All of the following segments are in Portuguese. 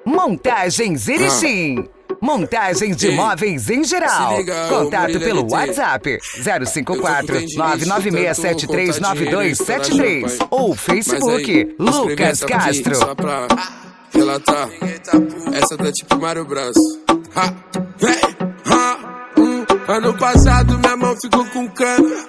Montagens Erechim. Montagens de móveis em geral. Contato pelo WhatsApp 054-996739273 ou Facebook Lucas Castro. Só pra relatar, essa tá tipo Mário Bros. Ano passado minha mão ficou com câmera.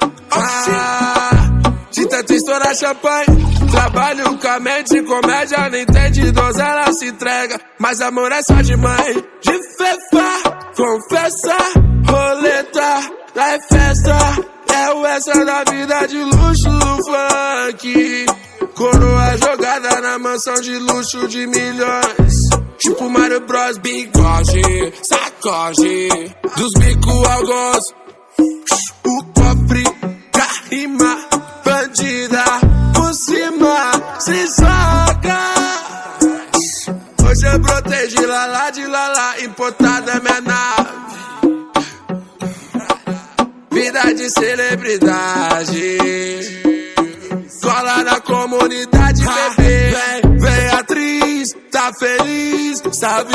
De tanto estourar champanhe. Trabalho com a mente, comédia, não entende, donzela se entrega. Mas amor é só de mãe. De fefa, confessa, roleta, lá é festa. É o extra da vida de luxo do funk. Coroa jogada na mansão de luxo de milhões. Tipo Mário Bros, bigode, sacode. Dos bico ao gozo. O cofre pra rima, bandida por cima se joga. Hoje eu brotei de lalá, importada é minha nave. Vida de celebridade, cola na comunidade, bebê. Vem atriz, tá feliz, sabe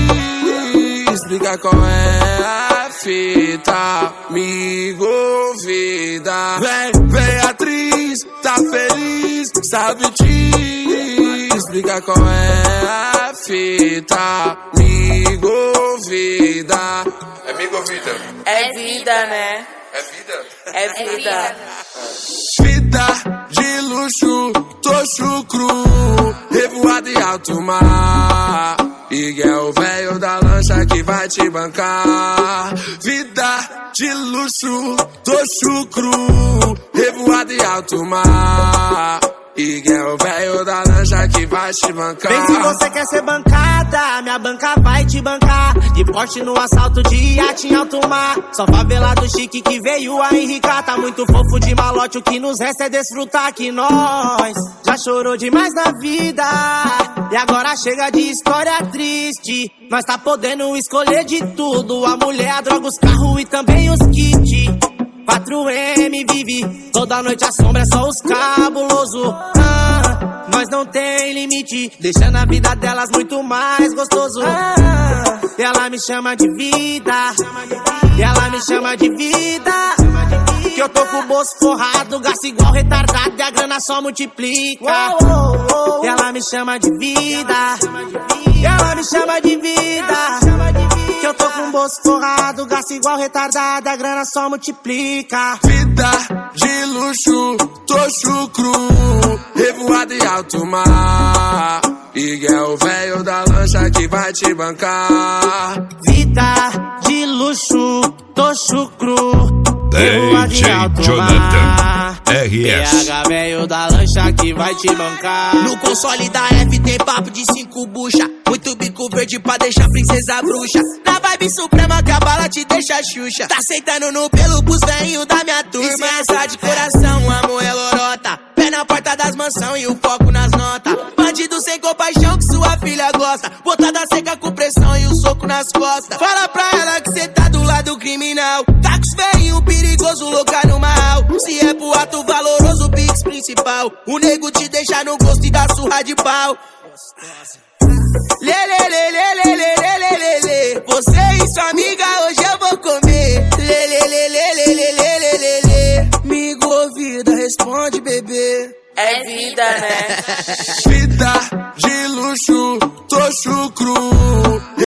te explica qual é a fita, me convida. Vem atriz, tá feliz, sabe te explica qual é a fita, me convida. É me convida. É vida, né? É vida? É vida. Vida de luxo, tô chucro, revoado em alto mar. E é o velho da lancha que vai te bancar. Vida de luxo, tô chucro, revoado em alto mar. E é o velho da lancha que vai te bancar. Vem se você quer ser bancada, minha banca vai te bancar. De porte no assalto de iate em alto mar. Só favelado chique que veio a enricar. Tá muito fofo de malote, o que nos resta é desfrutar. Que nós já chorou demais na vida e agora chega de história triste. Nós tá podendo escolher de tudo: a mulher, a droga, os carros e também os kits. 4M vive, toda noite a sombra é só os cabuloso. Nós não tem limite, deixando a vida delas muito mais gostoso. E ela me chama de vida, e ela me chama de vida. Que eu tô com o bolso forrado, gasto igual retardado e a grana só multiplica. E ela me chama de vida, e ela me chama de vida. Que eu tô com o bolso forrado, gasto igual retardado, a grana só multiplica. Vida de luxo, tô chucro, revoado em alto mar. E é o velho da lancha que vai te bancar. Vida de luxo, tô chucro, DJ Jonathan RS. PH velho da lancha que vai te bancar. No console da F tem papo de 5 bucha. Muito bico verde pra deixar princesa bruxa. Na vibe suprema que a bala te deixa xuxa. Tá sentando no pelo pros velhinhos da minha turma. E sem essa de coração, amor é lorota. Pé na porta das mansão e o foco nas notas. Bandido sem compaixão que sua filha gosta. Botada seca com pressão e o soco nas costas. Fala pra ela que cê tá do lado criminal. Tá com os velhinhos perigoso, louca no mal. Se é pro ato valoroso, o pix principal. O nego te deixa no gosto e dá surra de pau. Lelelelelelelelelele. Você e sua amiga hoje eu vou comer. Lelelelelelelelele. Me convida, responde, bebê. É vida, né? Vida de luxo, tô chucro,